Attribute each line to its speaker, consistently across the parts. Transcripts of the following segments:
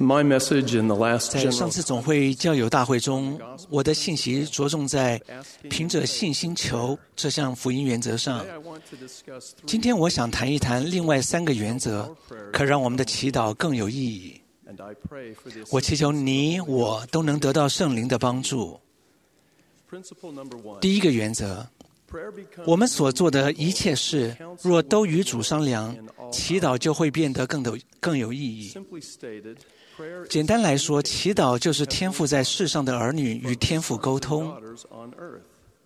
Speaker 1: My message in the last
Speaker 2: 在上
Speaker 1: general
Speaker 2: 次总会教友大会中，我的信息着重在凭着信心求这项福音原则上。
Speaker 1: Today I want to discuss
Speaker 2: 今
Speaker 1: three
Speaker 2: 天我想谈一谈另外3个原则，可让我们的祈祷更有意义。
Speaker 1: and I pray for the
Speaker 2: 我祈求你我都能得到圣灵的帮助。
Speaker 1: principle number 1.
Speaker 2: 第一个原则，
Speaker 1: Prayer becomes
Speaker 2: 我们所做的一切事，若都与主商量，祈祷就会变得更有意义。
Speaker 1: simply stated, prayer
Speaker 2: 简单来说，祈祷就是天父在世上的儿女与天父沟
Speaker 1: is
Speaker 2: 通。
Speaker 1: daughters on earth.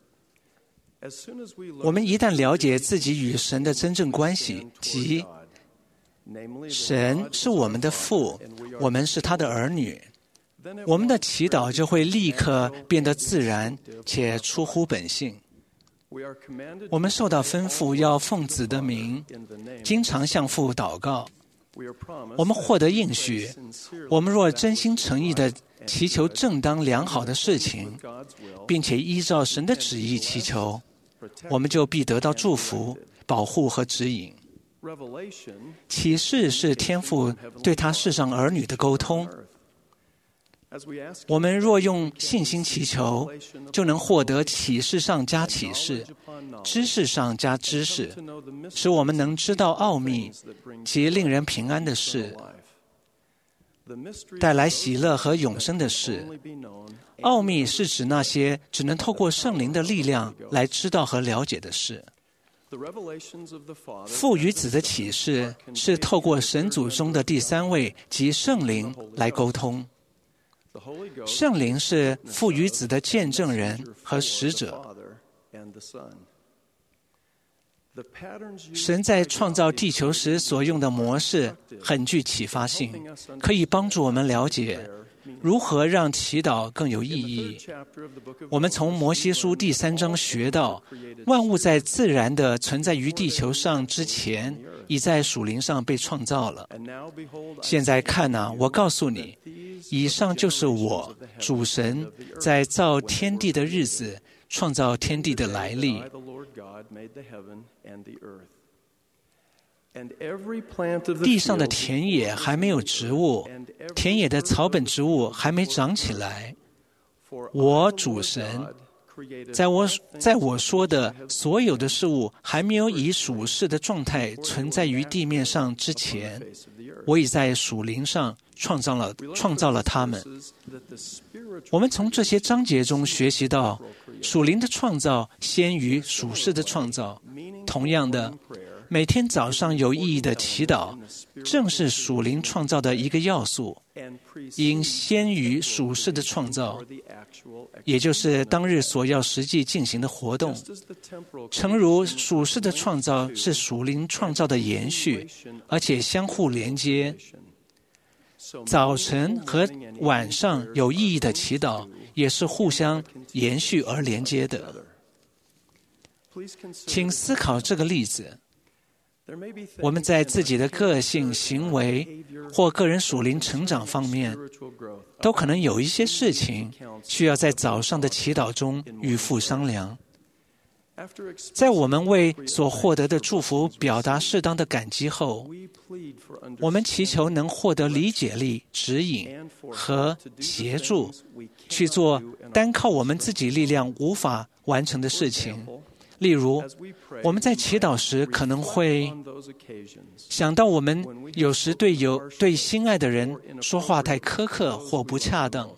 Speaker 1: As soon as we
Speaker 2: 我
Speaker 1: learn
Speaker 2: 们一旦了解自己与神的真正关系，
Speaker 1: toward
Speaker 2: 即
Speaker 1: God, namely that
Speaker 2: 神
Speaker 1: God
Speaker 2: 是我们的父，
Speaker 1: and we are
Speaker 2: 我们是他的儿女，
Speaker 1: then it
Speaker 2: 我们的
Speaker 1: won't
Speaker 2: 祈祷就会立刻变得自然且出乎本性。
Speaker 1: we are commanded
Speaker 2: 我们受到吩咐要奉子的名，
Speaker 1: in the name
Speaker 2: 经常向父祷告。
Speaker 1: we are promised
Speaker 2: 我们获得应许，
Speaker 1: sincerely
Speaker 2: 我们若真心诚意地祈求正当良好的事情，
Speaker 1: God's will
Speaker 2: 并且依照神的旨意祈求，
Speaker 1: protect
Speaker 2: 我们就必得到祝福、保护和指引。
Speaker 1: revelation
Speaker 2: 启示是天父对他世上儿女的沟通。
Speaker 1: as we ask
Speaker 2: 我们若用信心祈求，就能获得启示上加启示，
Speaker 1: upon knowledge
Speaker 2: 知识上加知识，
Speaker 1: to know the mystery
Speaker 2: 使我们能知道奥秘
Speaker 1: that bring
Speaker 2: 及令人平安的事，
Speaker 1: life. The mystery
Speaker 2: 带来喜乐和永生的事。
Speaker 1: only be known
Speaker 2: 奥秘是指那些只能透过圣灵的力量来知道和了解的事。
Speaker 1: the revelations of the Father
Speaker 2: 父与子的启示是透过神祖中的第3位即圣灵来沟通。
Speaker 1: the Holy Ghost
Speaker 2: 圣灵是父与子的见证人和使
Speaker 1: the
Speaker 2: 者。
Speaker 1: Father and the Son. The patterns used
Speaker 2: 神在创造地球时所用的模式很具启发性，可以帮助我们了解如何让祈祷更有意
Speaker 1: in the
Speaker 2: 义
Speaker 1: third。chapter of the book of
Speaker 2: 我们从摩西书第3章学到，万物在自然的存在于地球上之前，已在属灵上被创造了。
Speaker 1: and now behold I
Speaker 2: 现在看哪，我告诉你，
Speaker 1: these
Speaker 2: 以上就是我主神在造天地的日子创造天地的来历
Speaker 1: I,。the Lord God, made the heaven and the earth. And every plant of the
Speaker 2: 地上的
Speaker 1: field
Speaker 2: 田野还没有植物，
Speaker 1: and every
Speaker 2: 田野的
Speaker 1: herb
Speaker 2: 草本植物还没长起来。
Speaker 1: for
Speaker 2: 我
Speaker 1: I, the
Speaker 2: 主
Speaker 1: Lord
Speaker 2: 神
Speaker 1: God, created
Speaker 2: 在
Speaker 1: all things
Speaker 2: 我说的所有的事物还没有以属世的状态存在于地面上之
Speaker 1: on the
Speaker 2: 前，
Speaker 1: face of the earth.
Speaker 2: 我已在属灵上创造了他们。
Speaker 1: That the spiritual
Speaker 2: 我们从这些章节中学习到，属灵的创造先于属世的创造。
Speaker 1: meaning
Speaker 2: 同样的，
Speaker 1: prayer
Speaker 2: 每天早上有意义的祈祷，正是属灵创造的一个要素，
Speaker 1: and precedes
Speaker 2: 应先于属世的创造
Speaker 1: for，the actual
Speaker 2: 也就是当日所要实际进行的活动。
Speaker 1: just as the temporal
Speaker 2: 诚如属世的创造是属灵创造的延续，而且相互连接。
Speaker 1: so
Speaker 2: 早晨和晚上有意义的祈祷也是互相延续而连接的。
Speaker 1: please consider
Speaker 2: 请思考这个例子：
Speaker 1: there may be
Speaker 2: 我们
Speaker 1: things
Speaker 2: 在
Speaker 1: in
Speaker 2: 自己的个性、行为
Speaker 1: behavior
Speaker 2: 或个人属灵成长方面，
Speaker 1: spiritual growth
Speaker 2: 都可能有一些事情需要在早上的祈祷中与父商量。
Speaker 1: after
Speaker 2: 在我们为所获得的祝福表达适当的感激后，
Speaker 1: we plead for
Speaker 2: 我们
Speaker 1: understanding
Speaker 2: 祈求能获得理解力、指引
Speaker 1: and for
Speaker 2: 和
Speaker 1: help to do the
Speaker 2: 协助，
Speaker 1: things we
Speaker 2: 去
Speaker 1: cannot
Speaker 2: 做
Speaker 1: do in
Speaker 2: 单
Speaker 1: our
Speaker 2: 靠我
Speaker 1: own
Speaker 2: 们
Speaker 1: strength.
Speaker 2: 自己力量无法完成的
Speaker 1: For
Speaker 2: 事情。
Speaker 1: example,
Speaker 2: 例如，
Speaker 1: as we pray,
Speaker 2: 我们在
Speaker 1: we
Speaker 2: 祈祷时
Speaker 1: might
Speaker 2: 可能
Speaker 1: reflect
Speaker 2: 会
Speaker 1: on those occasions
Speaker 2: 想到我们有时对心爱的人说话太苛刻或不恰当。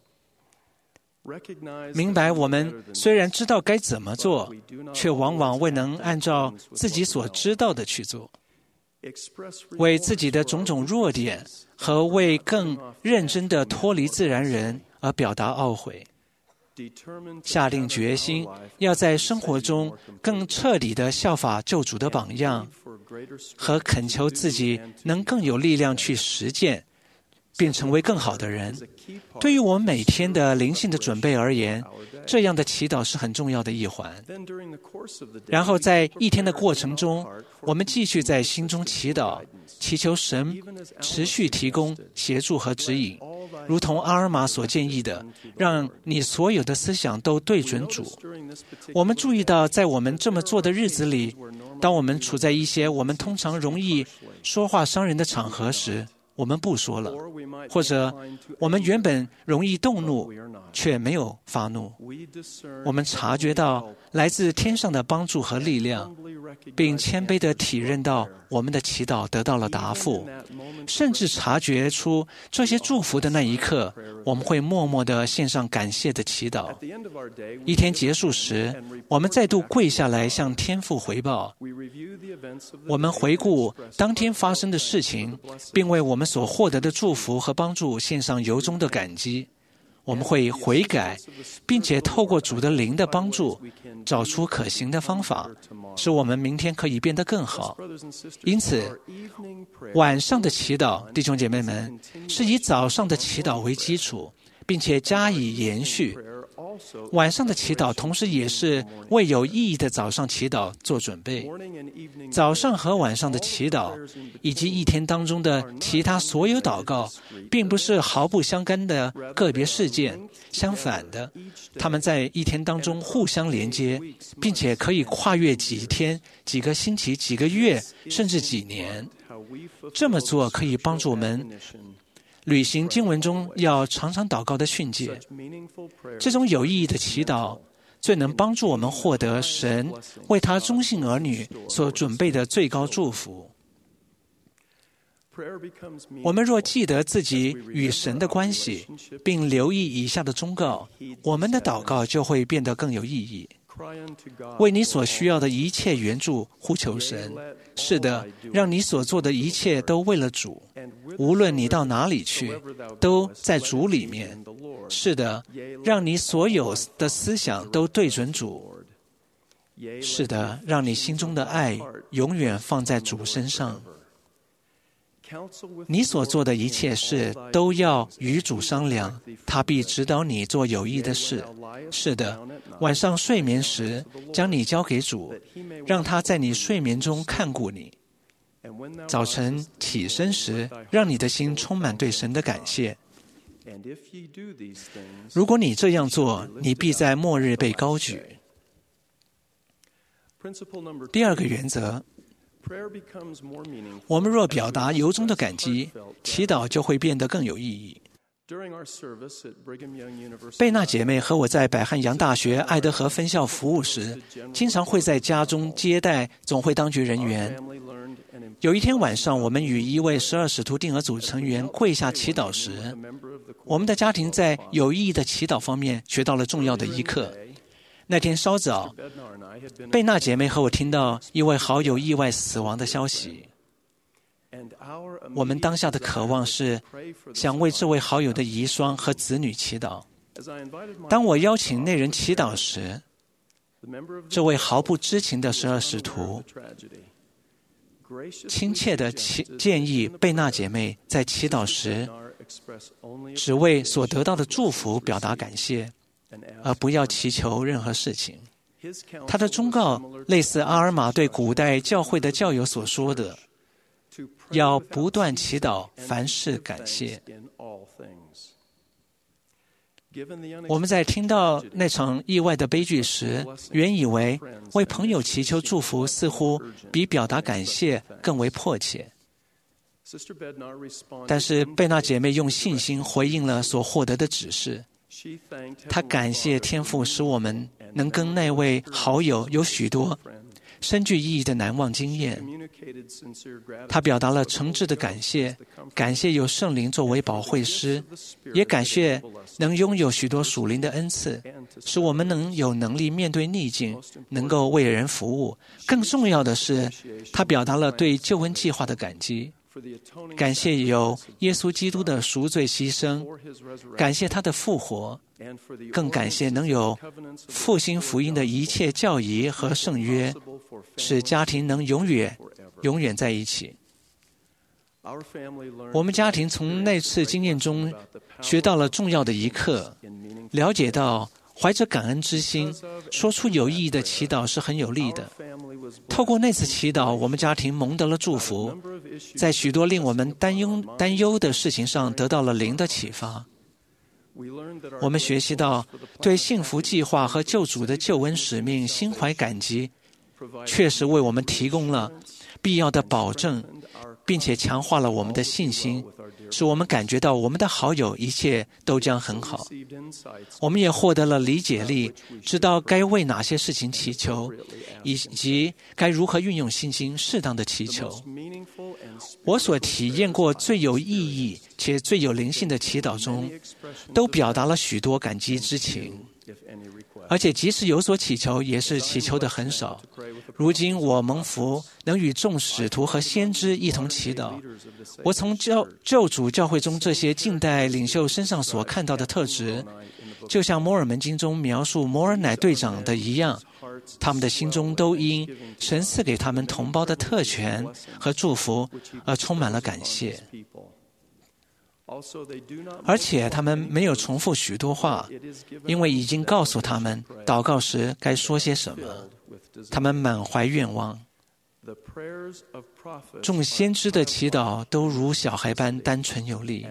Speaker 1: recognize
Speaker 2: 明
Speaker 1: that
Speaker 2: 白
Speaker 1: we
Speaker 2: 我
Speaker 1: know
Speaker 2: 们
Speaker 1: better than
Speaker 2: 虽然知道该怎么
Speaker 1: but
Speaker 2: 做
Speaker 1: we，do not
Speaker 2: 却往往
Speaker 1: always
Speaker 2: 未能
Speaker 1: act
Speaker 2: 按照
Speaker 1: in accordance with
Speaker 2: 自己
Speaker 1: what we
Speaker 2: 所
Speaker 1: know.
Speaker 2: 知道的去做。
Speaker 1: Express
Speaker 2: 为
Speaker 1: remorse
Speaker 2: 自己的
Speaker 1: for
Speaker 2: 种
Speaker 1: our
Speaker 2: 种弱点
Speaker 1: weaknesses
Speaker 2: 和为更
Speaker 1: and for not
Speaker 2: 认真地脱离自然人而表达懊悔。
Speaker 1: determined to
Speaker 2: 下定
Speaker 1: have in
Speaker 2: 决
Speaker 1: our
Speaker 2: 心
Speaker 1: life
Speaker 2: 要在
Speaker 1: what we
Speaker 2: 生活
Speaker 1: say
Speaker 2: 中
Speaker 1: more
Speaker 2: 更
Speaker 1: completely
Speaker 2: 彻底地效法救主的
Speaker 1: and
Speaker 2: 榜样，
Speaker 1: plead for greater strength
Speaker 2: 和恳
Speaker 1: to
Speaker 2: 求
Speaker 1: do
Speaker 2: 自己
Speaker 1: and to
Speaker 2: 能更有力量去实践，并成为更好的人。对于我们每天的灵性的准备而言，这样的祈祷是很重要的一环。
Speaker 1: Then during the course of the day,
Speaker 2: 然后在一天的
Speaker 1: we
Speaker 2: 过
Speaker 1: prepare
Speaker 2: 程
Speaker 1: in
Speaker 2: 中
Speaker 1: our heart，for
Speaker 2: 我们继续在心中祈祷，祈求神
Speaker 1: even as Alma
Speaker 2: 持续提供
Speaker 1: suggested,
Speaker 2: 协助和指引，
Speaker 1: all thy
Speaker 2: 如同阿尔玛所建议的，让你所有的思想都对准主。
Speaker 1: notice during this particular
Speaker 2: 我们注意到，在我们这么做的日子里，当我们处在一些我们通常容易说话伤人的场合时， 我们不说了，或者我们原本容易动怒，却没有发怒。我们察觉到来自天上的帮助和力量，并谦卑地体认到我们的祈祷得到了答复，甚至察觉出这些祝福的那一刻，我们会默默地献上感谢的祈祷。一天结束时，我们再度跪下来向天父回报。我们回顾当天发生的事情，并为我们所获得的祝福和帮助献上由衷的感激。我们会悔改，并且透过主的灵的帮助，找出可行的方法，使我们明天可以变得更好。因此，晚上的祈祷，弟兄姐妹们，是以早上的祈祷为基础，并且加以延续。晚上的祈祷同时也是为有意义的早上祈祷做准备。早上和晚上的祈祷，以及一天当中的其他所有祷告，并不是毫不相干的个别事件，相反的，他们在一天当中互相连接，并且可以跨越几天、几个星期、几个月，甚至几年。这么做可以帮助我们履行经文中要常常祷告的训诫。这种有意义的祈祷，最能帮助我们获得神为他忠信儿女所准备的最高祝福。我们若记得自己与神的关系，并留意以下的忠告，我们的祷告就会变得更有意义。为你所需要的一切援助呼求神。是的，让你所做的一切都为了主，无论你到哪里去，都在主里面。是的，让你所有的思想都对准主。是的，让你心中的爱永远放在主身上。你所做的一切事都要与主商量，他必指导你做有益的事。是的，晚上睡眠时将你交给主，让他在你睡眠中看顾你。早晨起身时，让你的心充满对神的感谢。如果你这样做，你必在末日被高举。第二个原则，我们若表达由衷的感激，祈祷就会变得更有意义。贝纳姐妹和我在百汉洋大学爱德荷分校服务时，经常会在家中接待总会当局人员。有一天晚上，我们与一位12使徒定额组成员跪下祈祷时，我们的家庭在有意义的祈祷方面学到了重要的一课。那天稍早，贝纳姐妹和我听到一位好友意外死亡的消息。我们当下的渴望是想为这位好友的遗孀和子女祈祷。当我邀请那人祈祷时，这位毫不知情的12使徒亲切地建议贝纳姐妹在祈祷时只为所得到的祝福表达感谢，而不要祈求任何事情。他的忠告类似阿尔玛对古代教会的教友所说的，要不断祈祷，凡事感谢。我们在听到那场意外的悲剧时，原以为为朋友祈求祝福似乎比表达感谢更为迫切。但是贝纳姐妹用信心回应了所获得的指示。她感谢天父使我们能跟那位好友有许多深具意义的难忘经验。他表达了诚挚的感谢，感谢有圣灵作为保惠师，也感谢能拥有许多属灵的恩赐，使我们能有能力面对逆境，能够为人服务。更重要的是，他表达了对救恩计划的感激，感谢有耶稣基督的赎罪牺牲，感谢他的复活，更感谢能有复兴福音的一切教义和圣约，使家庭能永远在一起。我们家庭从那次经验中学到了重要的一课，了解到怀着感恩之心说出有意义的祈祷是很有利的。透过那次祈祷，我们家庭蒙得了祝福，在许多令我们担忧的事情上得到了灵的启发。我们学习到对幸福计划和救主的救恩使命心怀感激，确实为我们提供了必要的保证，并且强化了我们的信心， 使我们感觉到我们的好友一切都将很好。我们也获得了理解力，知道该为哪些事情祈求，以及该如何运用信心适当的祈求。我所体验过最有意义且最有灵性的祈祷中，都表达了许多感激之情。而且即使有所祈求，也是祈求的很少。如今我蒙福，能与众使徒和先知一同祈祷。我从救主教会中这些近代领袖身上所看到的特质，就像摩尔门经中描述摩尔乃队长的一样，他们的心中都因神赐给他们同胞的特权和祝福而充满了感谢。而且他们没有重复许多话，因为已经告诉他们祷告时该说些什么。他们满怀愿望。众先知的祈祷都如小孩般单纯有力，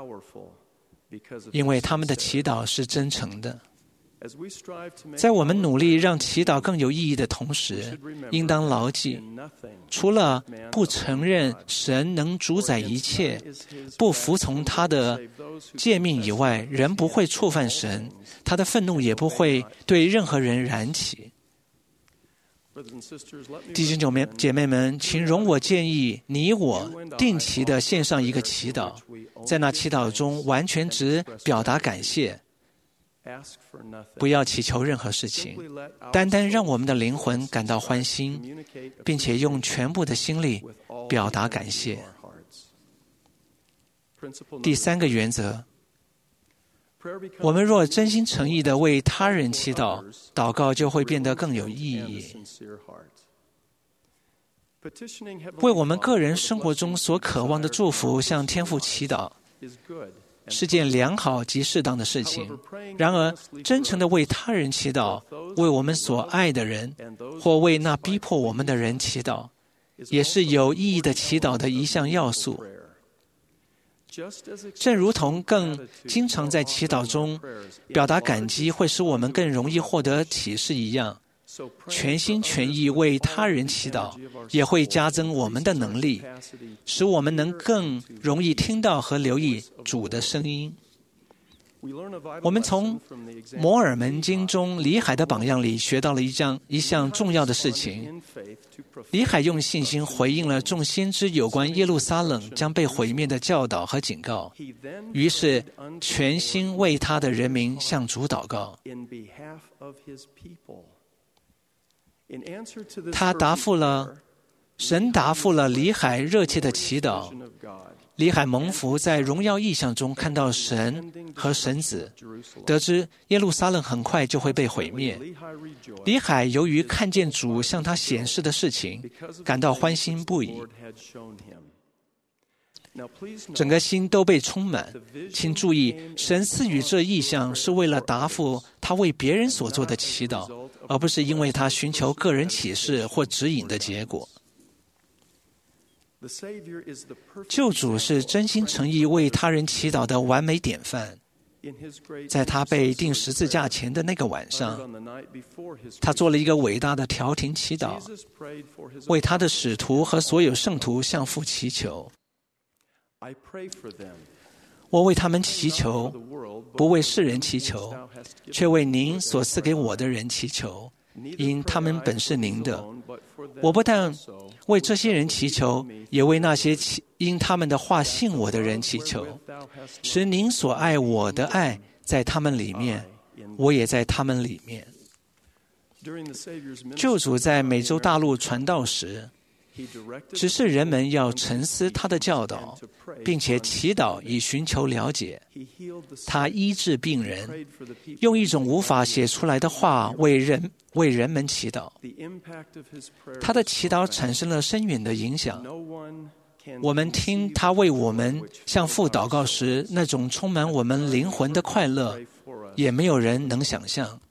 Speaker 2: 因为他们的祈祷是真诚的。在我们努力让祈祷更有意义的同时，应当牢记，除了不承认神能主宰一切，不服从他的诫命以外，人不会触犯神，他的愤怒也不会对任何人燃起。弟兄姐妹们，请容我建议你我定期的献上一个祈祷，在那祈祷中完全只表达感谢，不要祈求任何事情，单单让我们的灵魂感到欢欣，并且用全部的心力表达感谢。第三个原则，我们若真心诚意地为他人祈祷，祷告就会变得更有意义。为我们个人生活中所渴望的祝福向天父祈祷，是件良好及适当的事情。然而，真诚地为他人祈祷，为我们所爱的人，或为那逼迫我们的人祈祷，也是有意义的祈祷的一项要素。正如同更经常在祈祷中表达感激会使我们更容易获得启示一样，全心全意为他人祈祷也会加增我们的能力，使我们能更容易听到和留意主的声音。我们从摩尔门经中里海的榜样里学到了一项重要的事情。里海用信心回应了众先知有关耶路撒冷将被毁灭的教导和警告，于是全心为他的人民向主祷告。神答复了里海热切的祈祷。里海蒙福在荣耀异象中看到神和神子，得知耶路撒冷很快就会被毁灭。里海由于看见主向他显示的事情，感到欢欣不已，整个心都被充满。请注意，神赐予这异象是为了答复他为别人所做的祈祷，而不是因为他寻求个人启示或指引的结果。救主是真心诚意为他人祈祷的完美典范。在他被钉十字架前的那个晚上，他做了一个伟大的调停祈祷，为他的使徒和所有圣徒向父祈求。我为他们祈求，不为世人祈求，却为您所赐给我的人祈求，因他们本是您的。我不但为这些人祈求，也为那些因他们的话信我的人祈求，使您所爱我的爱在他们里面，我也在他们里面。救主在美洲大陆传道时，指示人们要沉思他的教导，并且祈祷以寻求了解。他医治病人，用一种无法写出来的话为人们祈祷。他的祈祷产生了深远的影响。我们听他为我们向父祷告时，那种充满我们灵魂的快乐，也没有人能想象。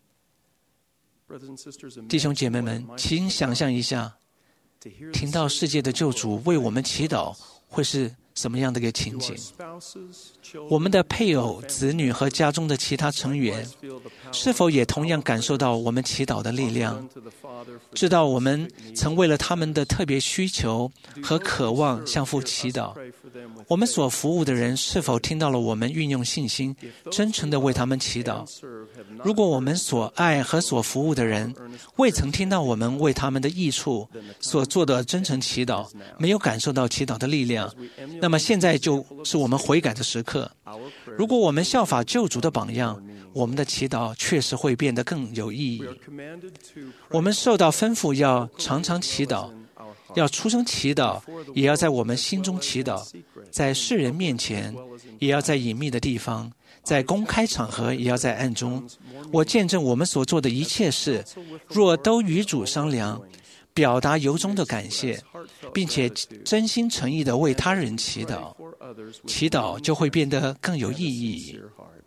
Speaker 2: 弟兄姐妹们，请想象一下，听到世界的救主为我们祈祷，会是什么样的一个情景？我们的配偶、子女和家中的其他成员，是否也同样感受到我们祈祷的力量？知道我们曾为了他们的特别需求和渴望向父祈祷？我们所服务的人是否听到了我们运用信心，真诚地为他们祈祷？如果我们所爱和所服务的人未曾听到我们为他们的益处所做的真诚祈祷，没有感受到祈祷的力量，那么现在就是我们悔改的时刻。如果我们效法救主的榜样，我们的祈祷确实会变得更有意义。我们受到吩咐要常常祈祷，要出声祈祷，也要在我们心中祈祷，在世人面前，也要在隐秘的地方，在公开场合，也要在暗中。我见证我们所做的一切事，若都与主商量，表达由衷的感谢，并且真心诚意地为他人祈祷，祈祷就会变得更有意义。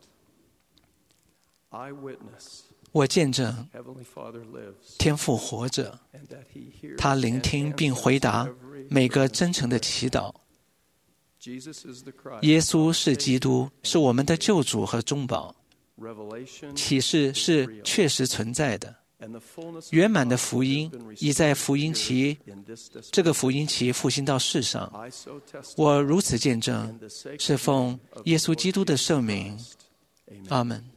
Speaker 2: 我见证天父活着，他聆听并回答每个真诚的祈祷。耶稣是基督，是我们的救主和中保。启示是确实存在的，圆满的福音已在这个福音期复兴到世上。我如此见证，是奉耶稣基督的圣名，阿们。